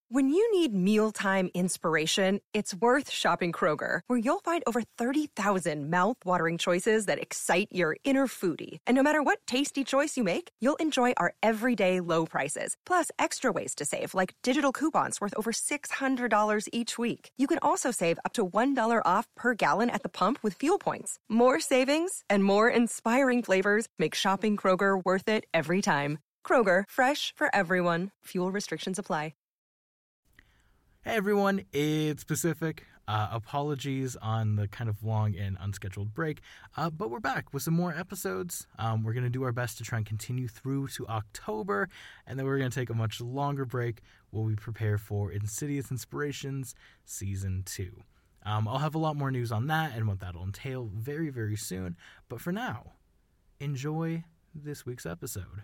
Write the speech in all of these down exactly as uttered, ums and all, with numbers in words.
When you need mealtime inspiration, it's worth shopping Kroger, where you'll find over thirty thousand mouth-watering choices that excite your inner foodie. And no matter what tasty choice you make, you'll enjoy our everyday low prices, plus extra ways to save, like digital coupons worth over six hundred dollars each week. You can also save up to one dollar off per gallon at the pump with fuel points. More savings and more inspiring flavors make shopping Kroger worth it every time. Kroger, fresh for everyone. Fuel restrictions apply. Hey everyone, it's Pacific. Uh, apologies on the kind of long and unscheduled break, uh, but we're back with some more episodes. Um, we're going to do our best to try and continue through to October, and then we're going to take a much longer break while we prepare for Insidious Inspirations Season two. Um, I'll have a lot more news on that and what that'll entail very, very soon, but for now, enjoy this week's episode.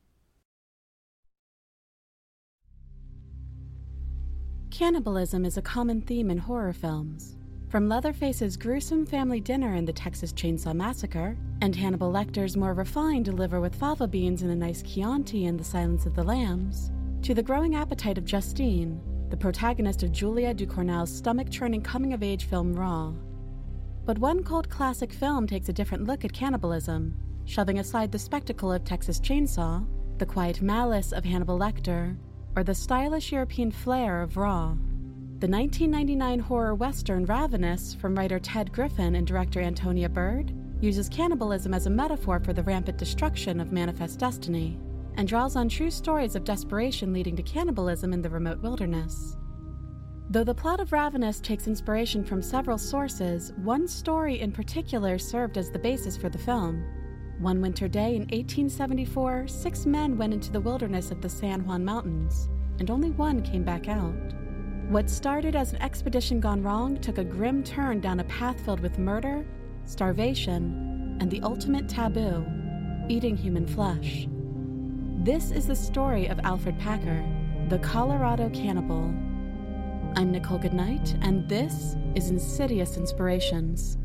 Cannibalism is a common theme in horror films. From Leatherface's gruesome family dinner in the Texas Chainsaw Massacre, and Hannibal Lecter's more refined liver with fava beans and a nice Chianti in The Silence of the Lambs, to the growing appetite of Justine, the protagonist of Julia Ducournau's stomach-churning coming-of-age film Raw. But one cult classic film takes a different look at cannibalism, shoving aside the spectacle of Texas Chainsaw, the quiet malice of Hannibal Lecter, or the stylish European flair of Raw. The nineteen ninety-nine horror western Ravenous from writer Ted Griffin and director Antonia Bird uses cannibalism as a metaphor for the rampant destruction of Manifest Destiny, and draws on true stories of desperation leading to cannibalism in the remote wilderness. Though the plot of Ravenous takes inspiration from several sources, one story in particular served as the basis for the film. One winter day in eighteen seventy-four, six men went into the wilderness of the San Juan Mountains, and only one came back out. What started as an expedition gone wrong took a grim turn down a path filled with murder, starvation, and the ultimate taboo, eating human flesh. This is the story of Alfred Packer, the Colorado Cannibal. I'm Nicole Goodnight, and this is Insidious Inspirations.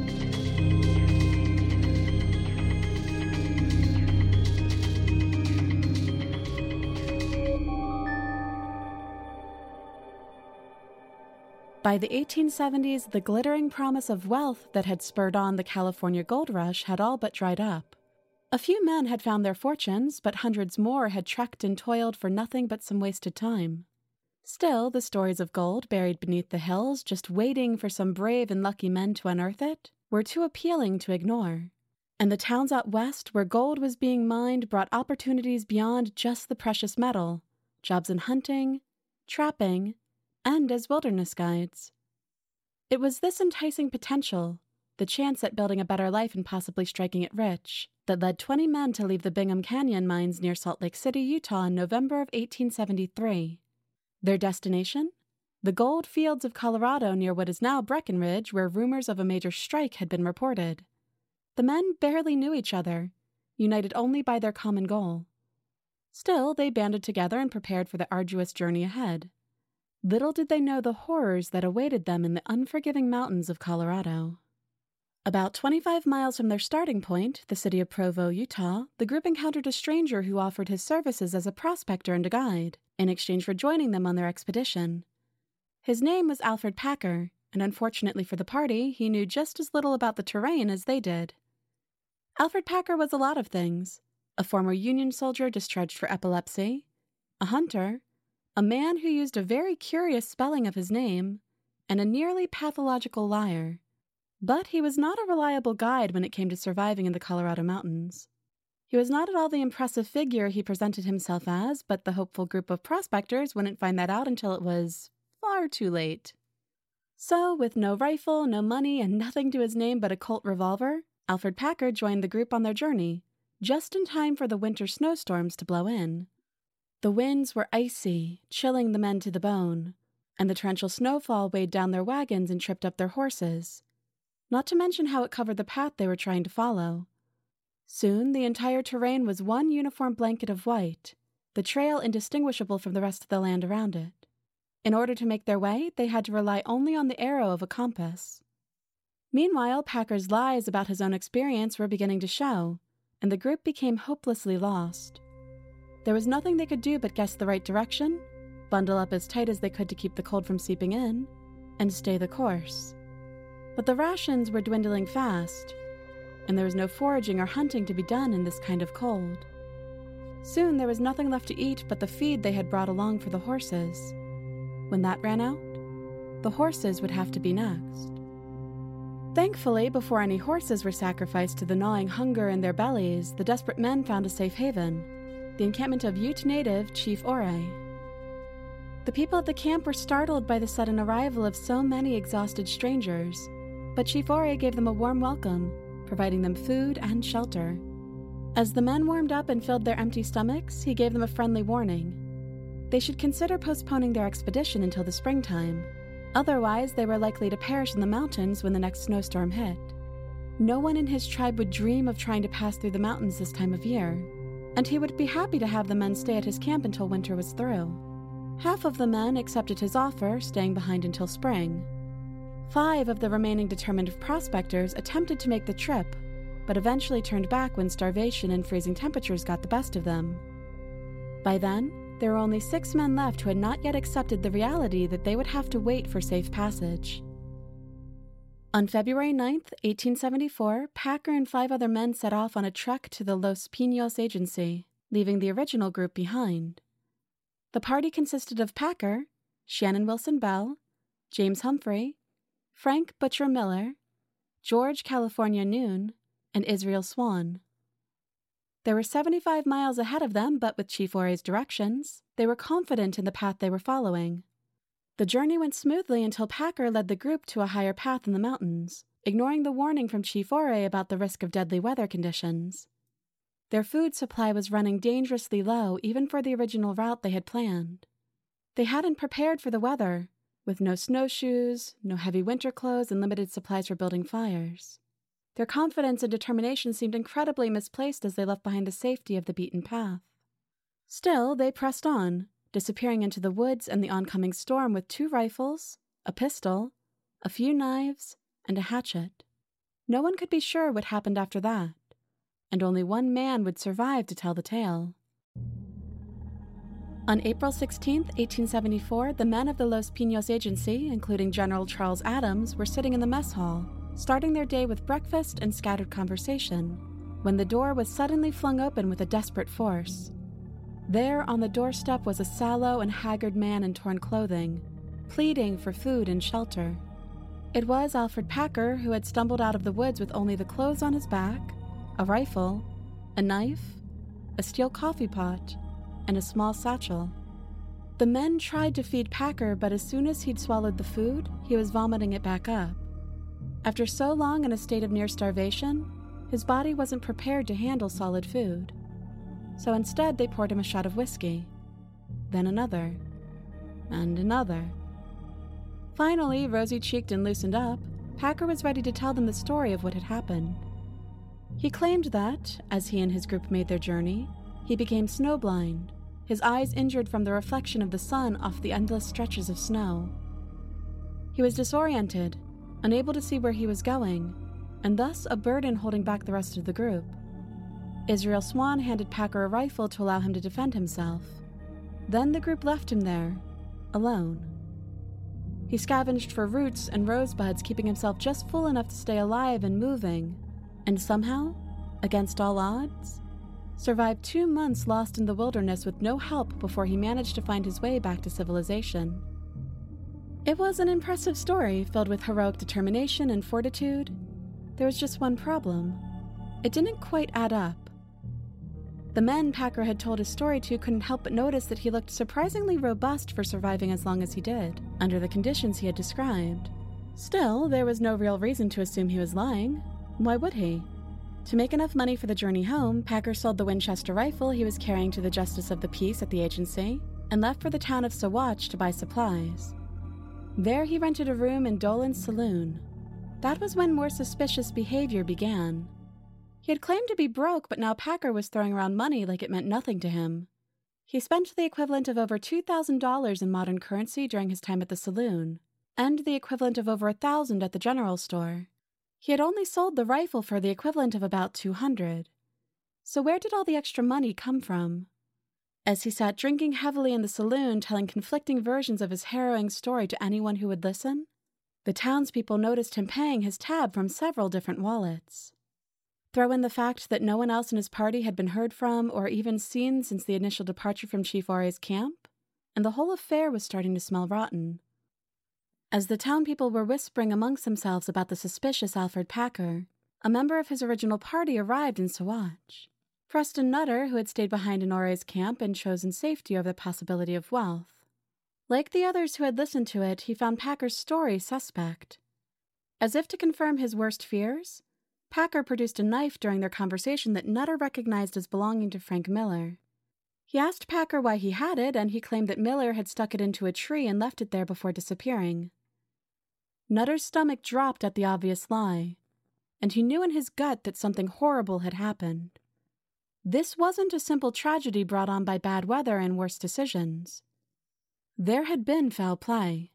By the eighteen seventies, the glittering promise of wealth that had spurred on the California gold rush had all but dried up. A few men had found their fortunes, but hundreds more had trekked and toiled for nothing but some wasted time. Still, the stories of gold buried beneath the hills, just waiting for some brave and lucky men to unearth it, were too appealing to ignore. And the towns out west where gold was being mined brought opportunities beyond just the precious metal, jobs in hunting, trapping, and as wilderness guides. It was this enticing potential, the chance at building a better life and possibly striking it rich, that led twenty men to leave the Bingham Canyon mines near Salt Lake City, Utah in November of eighteen seventy-three. Their destination? The gold fields of Colorado near what is now Breckenridge, where rumors of a major strike had been reported. The men barely knew each other, united only by their common goal. Still, they banded together and prepared for the arduous journey ahead. Little did they know the horrors that awaited them in the unforgiving mountains of Colorado. About twenty-five miles from their starting point, the city of Provo, Utah, the group encountered a stranger who offered his services as a prospector and a guide, in exchange for joining them on their expedition. His name was Alfred Packer, and unfortunately for the party, he knew just as little about the terrain as they did. Alfred Packer was a lot of things: a former Union soldier discharged for epilepsy, a hunter, a man who used a very curious spelling of his name, and a nearly pathological liar. But he was not a reliable guide when it came to surviving in the Colorado mountains. He was not at all the impressive figure he presented himself as, but the hopeful group of prospectors wouldn't find that out until it was far too late. So, with no rifle, no money, and nothing to his name but a Colt revolver, Alfred Packer joined the group on their journey, just in time for the winter snowstorms to blow in. The winds were icy, chilling the men to the bone, and the torrential snowfall weighed down their wagons and tripped up their horses, not to mention how it covered the path they were trying to follow. Soon, the entire terrain was one uniform blanket of white, the trail indistinguishable from the rest of the land around it. In order to make their way, they had to rely only on the arrow of a compass. Meanwhile, Packer's lies about his own experience were beginning to show, and the group became hopelessly lost. There was nothing they could do but guess the right direction bundle up as tight as they could to keep the cold from seeping in, and stay the course. But the rations were dwindling fast, and there was no foraging or hunting to be done in this kind of cold. Soon there was nothing left to eat but the feed they had brought along for the horses. When that ran out, the horses would have to be next. Thankfully, before any horses were sacrificed to the gnawing hunger in their bellies, the desperate men found a safe haven, the encampment of Ute native Chief Ore. The people at the camp were startled by the sudden arrival of so many exhausted strangers, but Chief Ore gave them a warm welcome, providing them food and shelter. As the men warmed up and filled their empty stomachs, he gave them a friendly warning. They should consider postponing their expedition until the springtime. Otherwise, they were likely to perish in the mountains when the next snowstorm hit. No one in his tribe would dream of trying to pass through the mountains this time of year, and he would be happy to have the men stay at his camp until winter was through. Half of the men accepted his offer, staying behind until spring. Five of the remaining determined prospectors attempted to make the trip, but eventually turned back when starvation and freezing temperatures got the best of them. By then, there were only six men left who had not yet accepted the reality that they would have to wait for safe passage. On February ninth, eighteen seventy-four, Packer and five other men set off on a trek to the Los Pinos Agency, leaving the original group behind. The party consisted of Packer, Shannon Wilson Bell, James Humphrey, Frank Butcher Miller, George California Noon, and Israel Swan. They were seventy-five miles ahead of them, but with Chief Ore's directions, they were confident in the path they were following. The journey went smoothly until Packer led the group to a higher path in the mountains, ignoring the warning from Chief Ore about the risk of deadly weather conditions. Their food supply was running dangerously low even for the original route they had planned. They hadn't prepared for the weather, with no snowshoes, no heavy winter clothes, and limited supplies for building fires. Their confidence and determination seemed incredibly misplaced as they left behind the safety of the beaten path. Still, they pressed on, disappearing into the woods and the oncoming storm with two rifles, a pistol, a few knives, and a hatchet. No one could be sure what happened after that, and only one man would survive to tell the tale. On April sixteenth, eighteen seventy-four, the men of the Los Pinos Agency, including General Charles Adams, were sitting in the mess hall, starting their day with breakfast and scattered conversation, when the door was suddenly flung open with a desperate force. There on the doorstep was a sallow and haggard man in torn clothing, pleading for food and shelter. It was Alfred Packer, who had stumbled out of the woods with only the clothes on his back, a rifle, a knife, a steel coffee pot, and a small satchel. The men tried to feed Packer, but as soon as he'd swallowed the food, he was vomiting it back up. After so long in a state of near starvation, his body wasn't prepared to handle solid food. So instead, they poured him a shot of whiskey, then another, and another. Finally, rosy-cheeked and loosened up, Packer was ready to tell them the story of what had happened. He claimed that, as he and his group made their journey, he became snowblind, his eyes injured from the reflection of the sun off the endless stretches of snow. He was disoriented, unable to see where he was going, and thus a burden holding back the rest of the group. Israel Swan handed Packer a rifle to allow him to defend himself. Then the group left him there, alone. He scavenged for roots and rosebuds, keeping himself just full enough to stay alive and moving, and somehow, against all odds, survived two months lost in the wilderness with no help before he managed to find his way back to civilization. It was an impressive story filled with heroic determination and fortitude. There was just one problem. It didn't quite add up. The men Packer had told his story to couldn't help but notice that he looked surprisingly robust for surviving as long as he did, under the conditions he had described. Still, there was no real reason to assume he was lying. Why would he? To make enough money for the journey home, Packer sold the Winchester rifle he was carrying to the Justice of the Peace at the agency and left for the town of Saguache to buy supplies. There he rented a room in Dolan's saloon. That was when more suspicious behavior began. He had claimed to be broke, but now Packer was throwing around money like it meant nothing to him. He spent the equivalent of over two thousand dollars in modern currency during his time at the saloon, and the equivalent of over one thousand dollars at the general store. He had only sold the rifle for the equivalent of about two hundred dollars. So where did all the extra money come from? As he sat drinking heavily in the saloon, telling conflicting versions of his harrowing story to anyone who would listen, the townspeople noticed him paying his tab from several different wallets. Throw in the fact that no one else in his party had been heard from or even seen since the initial departure from Chief Ore's camp, and the whole affair was starting to smell rotten. As the town people were whispering amongst themselves about the suspicious Alfred Packer, a member of his original party arrived in Saguache. Preston Nutter, who had stayed behind in Ore's camp and chosen safety over the possibility of wealth. Like the others who had listened to it, he found Packer's story suspect. As if to confirm his worst fears, Packer produced a knife during their conversation that Nutter recognized as belonging to Frank Miller. He asked Packer why he had it, and he claimed that Miller had stuck it into a tree and left it there before disappearing. Nutter's stomach dropped at the obvious lie, and he knew in his gut that something horrible had happened. This wasn't a simple tragedy brought on by bad weather and worse decisions. There had been foul play.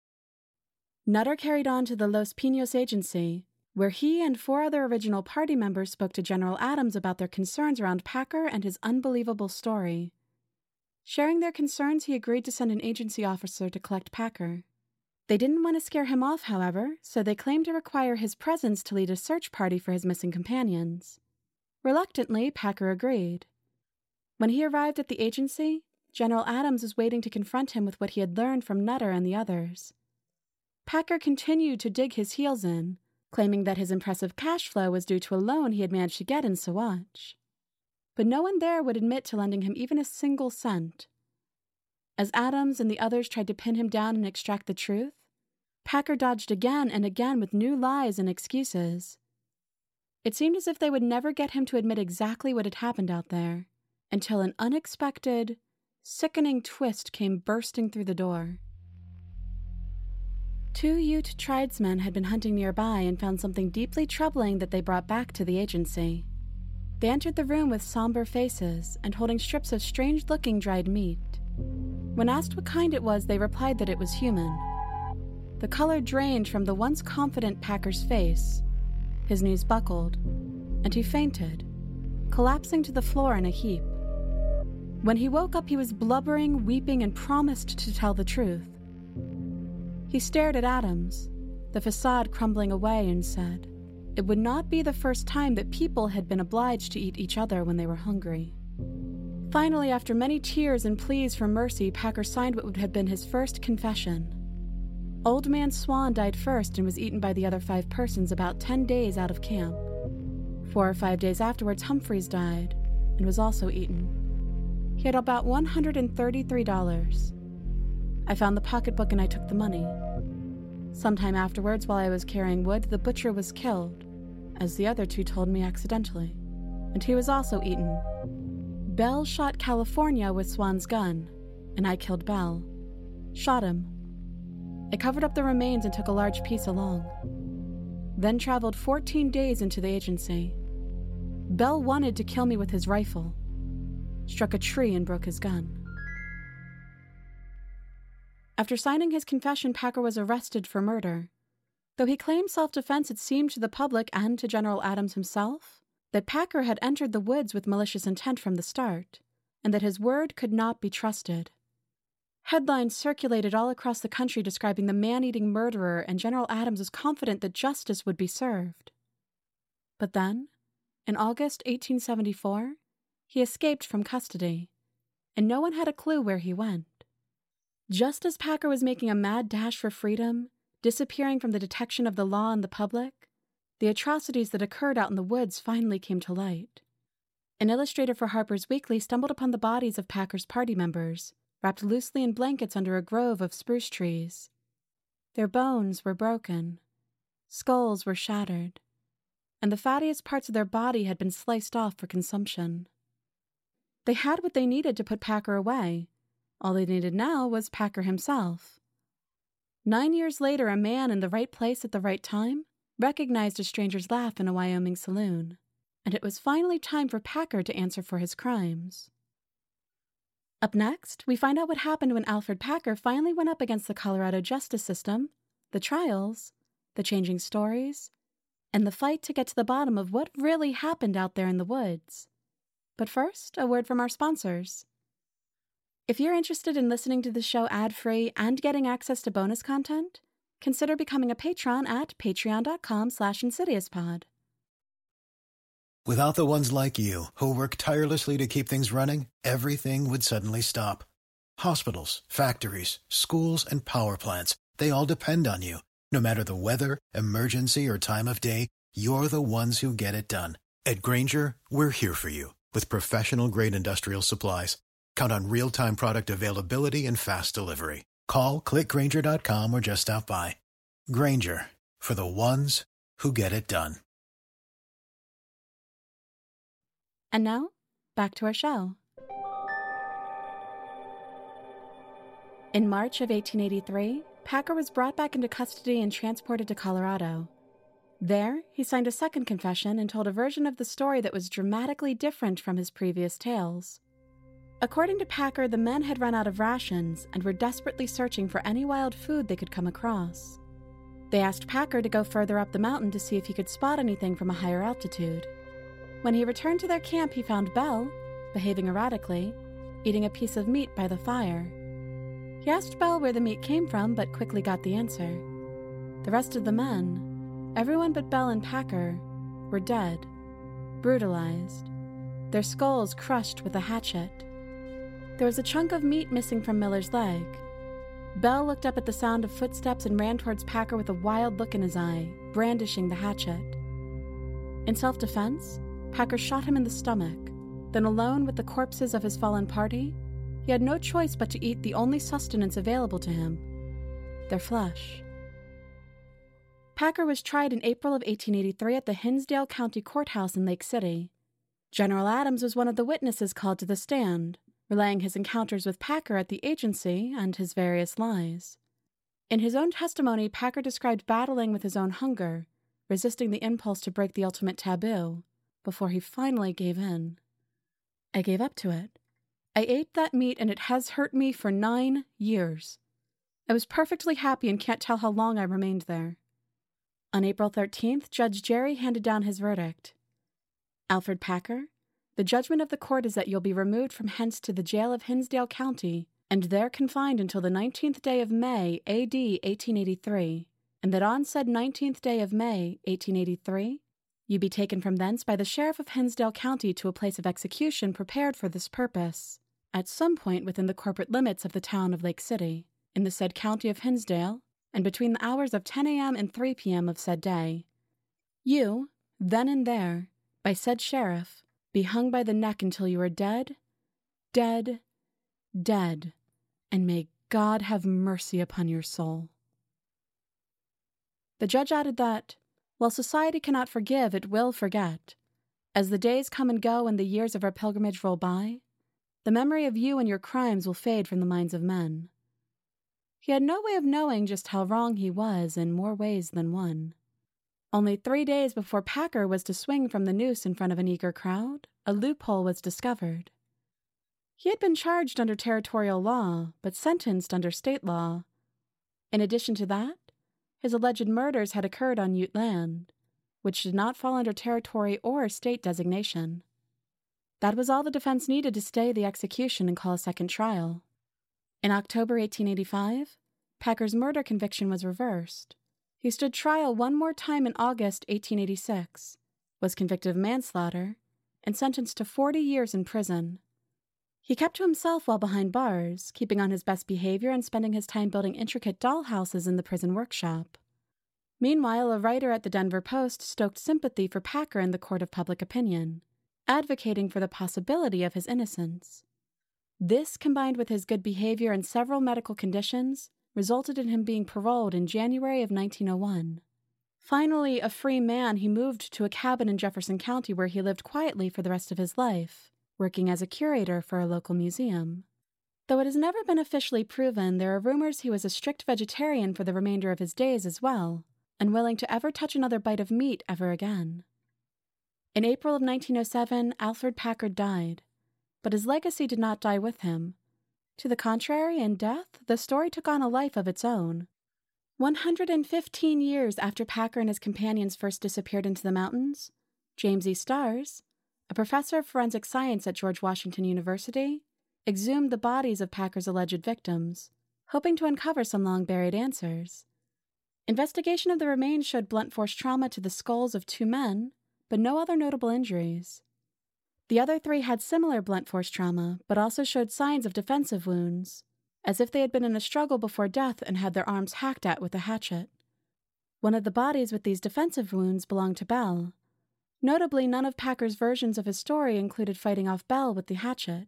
Nutter carried on to the Los Pinos agency, where he and four other original party members spoke to General Adams about their concerns around Packer and his unbelievable story. Sharing their concerns, he agreed to send an agency officer to collect Packer. They didn't want to scare him off, however, so they claimed to require his presence to lead a search party for his missing companions. Reluctantly, Packer agreed. When he arrived at the agency, General Adams was waiting to confront him with what he had learned from Nutter and the others. Packer continued to dig his heels in, claiming that his impressive cash flow was due to a loan he had managed to get in Saguache. But no one there would admit to lending him even a single cent. As Adams and the others tried to pin him down and extract the truth, Packer dodged again and again with new lies and excuses. It seemed as if they would never get him to admit exactly what had happened out there, until an unexpected, sickening twist came bursting through the door. Two Ute tribesmen had been hunting nearby and found something deeply troubling that they brought back to the agency. They entered the room with somber faces and holding strips of strange-looking dried meat. When asked what kind it was, they replied that it was human. The color drained from the once confident Packer's face. His knees buckled, and he fainted, collapsing to the floor in a heap. When he woke up, he was blubbering, weeping, and promised to tell the truth. He stared at Adams, the facade crumbling away, and said it would not be the first time that people had been obliged to eat each other when they were hungry. Finally, after many tears and pleas for mercy, Packer signed what would have been his first confession. Old Man Swan died first and was eaten by the other five persons about ten days out of camp. Four or five days afterwards, Humphreys died and was also eaten. He had about one hundred thirty-three dollars. I found the pocketbook and I took the money. Sometime afterwards, while I was carrying wood, the butcher was killed, as the other two told me accidentally, and he was also eaten. Bell shot California with Swan's gun, and I killed Bell. Shot him. I covered up the remains and took a large piece along. Then traveled fourteen days into the agency. Bell wanted to kill me with his rifle. Struck a tree and broke his gun. After signing his confession, Packer was arrested for murder. Though he claimed self-defense, it seemed to the public and to General Adams himself that Packer had entered the woods with malicious intent from the start, and that his word could not be trusted. Headlines circulated all across the country describing the man-eating murderer, and General Adams was confident that justice would be served. But then, in August eighteen seventy-four, he escaped from custody, and no one had a clue where he went. Just as Packer was making a mad dash for freedom, disappearing from the detection of the law and the public, the atrocities that occurred out in the woods finally came to light. An illustrator for Harper's Weekly stumbled upon the bodies of Packer's party members, wrapped loosely in blankets under a grove of spruce trees. Their bones were broken, skulls were shattered, and the fattiest parts of their body had been sliced off for consumption. They had what they needed to put Packer away. All they needed now was Packer himself. Nine years later, a man in the right place at the right time recognized a stranger's laugh in a Wyoming saloon, and it was finally time for Packer to answer for his crimes. Up next, we find out what happened when Alfred Packer finally went up against the Colorado justice system, the trials, the changing stories, and the fight to get to the bottom of what really happened out there in the woods. But first, a word from our sponsors. If you're interested in listening to the show ad-free and getting access to bonus content, consider becoming a patron at patreon.com slash insidiouspod. Without the ones like you, who work tirelessly to keep things running, everything would suddenly stop. Hospitals, factories, schools, and power plants, they all depend on you. No matter the weather, emergency, or time of day, you're the ones who get it done. At Grainger, we're here for you with professional-grade industrial supplies. Count on real-time product availability and fast delivery. Call, click Grainger dot com, or just stop by. Grainger, for the ones who get it done. And now, back to our show. In March of eighteen eighty-three, Packer was brought back into custody and transported to Colorado. There, he signed a second confession and told a version of the story that was dramatically different from his previous tales. According to Packer, the men had run out of rations and were desperately searching for any wild food they could come across. They asked Packer to go further up the mountain to see if he could spot anything from a higher altitude. When he returned to their camp, he found Belle, behaving erratically, eating a piece of meat by the fire. He asked Belle where the meat came from, but quickly got the answer. The rest of the men, everyone but Belle and Packer, were dead, brutalized, their skulls crushed with a hatchet. There was a chunk of meat missing from Miller's leg. Belle looked up at the sound of footsteps and ran towards Packer with a wild look in his eye, brandishing the hatchet. In self-defense, Packer shot him in the stomach. Then, alone with the corpses of his fallen party, he had no choice but to eat the only sustenance available to him, their flesh. Packer was tried in April of eighteen eighty-three at the Hinsdale County Courthouse in Lake City. General Adams was one of the witnesses called to the stand, relaying his encounters with Packer at the agency and his various lies. In his own testimony, Packer described battling with his own hunger, resisting the impulse to break the ultimate taboo, before he finally gave in. I gave up to it. I ate that meat and it has hurt me for nine years. I was perfectly happy and can't tell how long I remained there. On April thirteenth, Judge Jerry handed down his verdict. Alfred Packer, the judgment of the court is that you'll be removed from hence to the jail of Hinsdale County, and there confined until the nineteenth day of May, A D eighteen eighty-three, and that on said nineteenth day of May, eighteen eighty-three, you be taken from thence by the sheriff of Hinsdale County to a place of execution prepared for this purpose, at some point within the corporate limits of the town of Lake City, in the said county of Hinsdale, and between the hours of ten a.m. and three p.m. of said day. You, then and there, by said sheriff, be hung by the neck until you are dead, dead, dead, and may God have mercy upon your soul. The judge added that, while society cannot forgive, it will forget. As the days come and go and the years of our pilgrimage roll by, the memory of you and your crimes will fade from the minds of men. He had no way of knowing just how wrong he was in more ways than one. Only three days before Packer was to swing from the noose in front of an eager crowd, a loophole was discovered. He had been charged under territorial law, but sentenced under state law. In addition to that, his alleged murders had occurred on Ute land, which did not fall under territory or state designation. That was all the defense needed to stay the execution and call a second trial. In October eighteen eighty-five, Packer's murder conviction was reversed. He stood trial one more time in August eighteen eighty-six, was convicted of manslaughter, and sentenced to forty years in prison. He kept to himself while behind bars, keeping on his best behavior and spending his time building intricate dollhouses in the prison workshop. Meanwhile, a writer at the Denver Post stoked sympathy for Packer in the court of public opinion, advocating for the possibility of his innocence. This, combined with his good behavior and several medical conditions, resulted in him being paroled in January of nineteen oh one. Finally, a free man, he moved to a cabin in Jefferson County where he lived quietly for the rest of his life, working as a curator for a local museum. Though it has never been officially proven, there are rumors he was a strict vegetarian for the remainder of his days as well, unwilling to ever touch another bite of meat ever again. In April of nineteen oh seven, Alfred Packer died, but his legacy did not die with him. To the contrary, in death, the story took on a life of its own. one hundred fifteen years after Packer and his companions first disappeared into the mountains, James E. Starrs, a professor of forensic science at George Washington University, exhumed the bodies of Packer's alleged victims, hoping to uncover some long-buried answers. Investigation of the remains showed blunt force trauma to the skulls of two men, but no other notable injuries. The other three had similar blunt force trauma, but also showed signs of defensive wounds, as if they had been in a struggle before death and had their arms hacked at with a hatchet. One of the bodies with these defensive wounds belonged to Bell. Notably, none of Packer's versions of his story included fighting off Bell with the hatchet.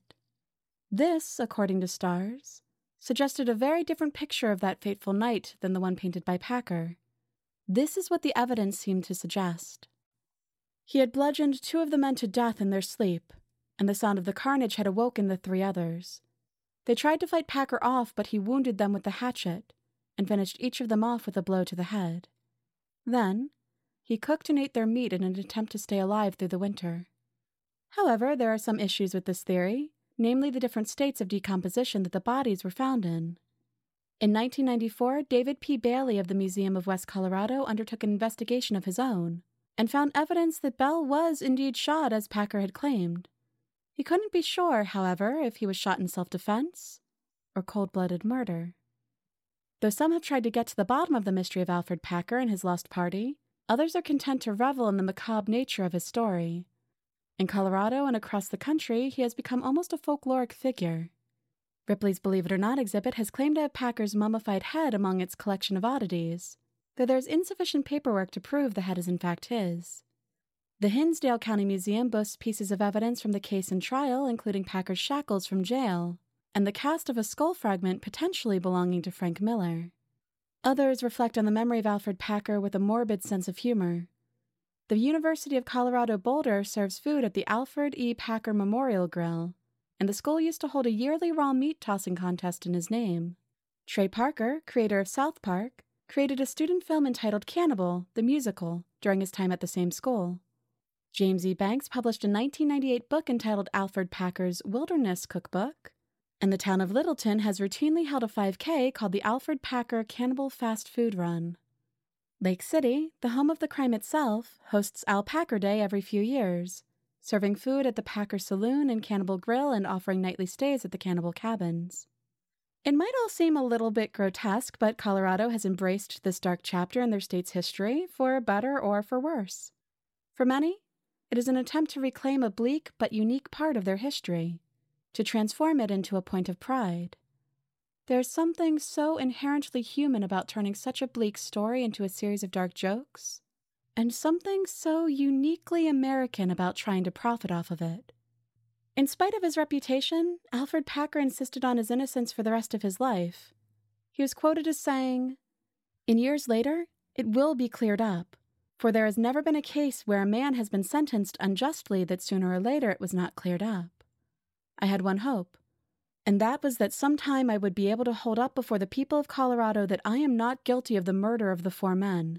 This, according to Stars, suggested a very different picture of that fateful night than the one painted by Packer. This is what the evidence seemed to suggest. He had bludgeoned two of the men to death in their sleep, and the sound of the carnage had awoken the three others. They tried to fight Packer off, but he wounded them with the hatchet and finished each of them off with a blow to the head. Then, he cooked and ate their meat in an attempt to stay alive through the winter. However, there are some issues with this theory, namely the different states of decomposition that the bodies were found in. In nineteen ninety-four, David P. Bailey of the Museum of West Colorado undertook an investigation of his own, and found evidence that Bell was indeed shot as Packer had claimed. He couldn't be sure, however, if he was shot in self-defense or cold-blooded murder. Though some have tried to get to the bottom of the mystery of Alfred Packer and his lost party, others are content to revel in the macabre nature of his story. In Colorado and across the country, he has become almost a folkloric figure. Ripley's Believe It or Not exhibit has claimed to have Packer's mummified head among its collection of oddities, though there is insufficient paperwork to prove the head is in fact his. The Hinsdale County Museum boasts pieces of evidence from the case and trial, including Packer's shackles from jail, and the cast of a skull fragment potentially belonging to Frank Miller. Others reflect on the memory of Alfred Packer with a morbid sense of humor. The University of Colorado Boulder serves food at the Alfred E. Packer Memorial Grill, and the school used to hold a yearly raw meat tossing contest in his name. Trey Parker, creator of South Park, created a student film entitled Cannibal, the Musical, during his time at the same school. James E. Banks published a nineteen ninety-eight book entitled Alfred Packer's Wilderness Cookbook, and the town of Littleton has routinely held a five K called the Alfred Packer Cannibal Fast Food Run. Lake City, the home of the crime itself, hosts Al Packer Day every few years, serving food at the Packer Saloon and Cannibal Grill and offering nightly stays at the Cannibal Cabins. It might all seem a little bit grotesque, but Colorado has embraced this dark chapter in their state's history, for better or for worse. For many, it is an attempt to reclaim a bleak but unique part of their history, to transform it into a point of pride. There is something so inherently human about turning such a bleak story into a series of dark jokes, and something so uniquely American about trying to profit off of it. In spite of his reputation, Alfred Packer insisted on his innocence for the rest of his life. He was quoted as saying, "In years later, it will be cleared up, for there has never been a case where a man has been sentenced unjustly that sooner or later it was not cleared up. I had one hope, and that was that sometime I would be able to hold up before the people of Colorado that I am not guilty of the murder of the four men.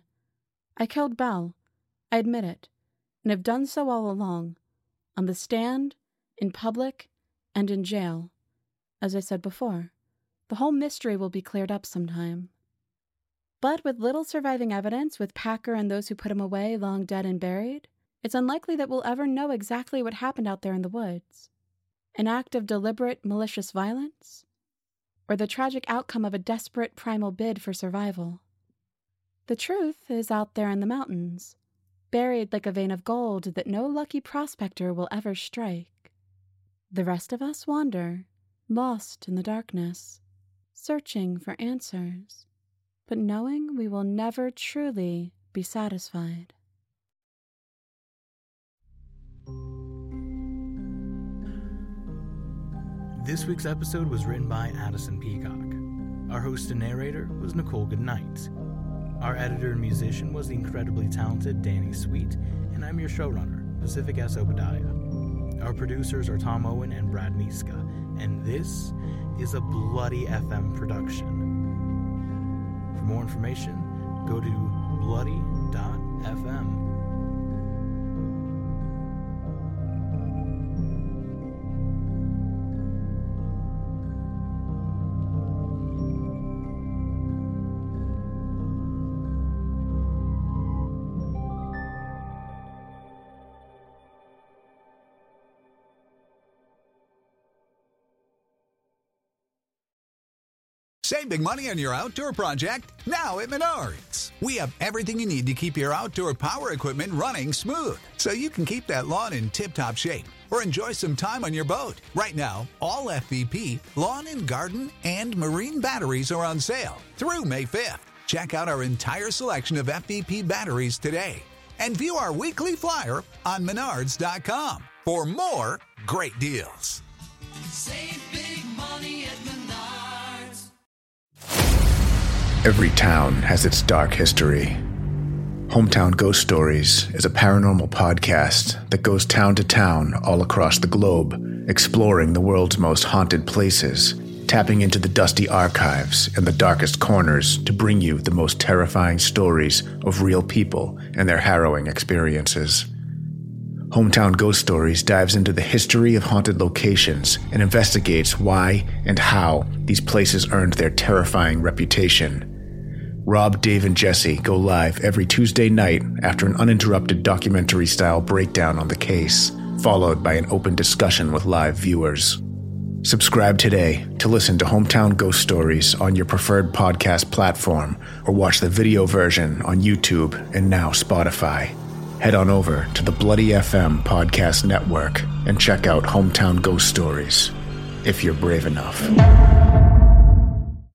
I killed Bell, I admit it, and have done so all along, on the stand, in public, and in jail. As I said before, the whole mystery will be cleared up sometime." But with little surviving evidence, with Packer and those who put him away long dead and buried, it's unlikely that we'll ever know exactly what happened out there in the woods. An act of deliberate, malicious violence? Or the tragic outcome of a desperate primal bid for survival? The truth is out there in the mountains, buried like a vein of gold that no lucky prospector will ever strike. The rest of us wander, lost in the darkness, searching for answers, but knowing we will never truly be satisfied. This week's episode was written by Addison Peacock. Our host and narrator was Nicole Goodnight. Our editor and musician was the incredibly talented Danny Sweet, and I'm your showrunner, Pacific S. Obadiah. Our producers are Tom Owen and Brad Miska, and this is a Bloody F M production. For more information, go to bloody dot f m. Save big money on your outdoor project now at Menards. We have everything you need to keep your outdoor power equipment running smooth, so you can keep that lawn in tip-top shape or enjoy some time on your boat. Right now, all F V P, lawn and garden, and marine batteries are on sale through May fifth. Check out our entire selection of F V P batteries today and view our weekly flyer on menards dot com for more great deals. Save big money at Menards. Every town has its dark history. Hometown Ghost Stories is a paranormal podcast that goes town to town all across the globe, exploring the world's most haunted places, tapping into the dusty archives and the darkest corners to bring you the most terrifying stories of real people and their harrowing experiences. Hometown Ghost Stories dives into the history of haunted locations and investigates why and how these places earned their terrifying reputation. Rob, Dave, and Jesse go live every Tuesday night after an uninterrupted documentary-style breakdown on the case, followed by an open discussion with live viewers. Subscribe today to listen to Hometown Ghost Stories on your preferred podcast platform, or watch the video version on YouTube and now Spotify. Head on over to the Bloody F M Podcast Network and check out Hometown Ghost Stories, if you're brave enough.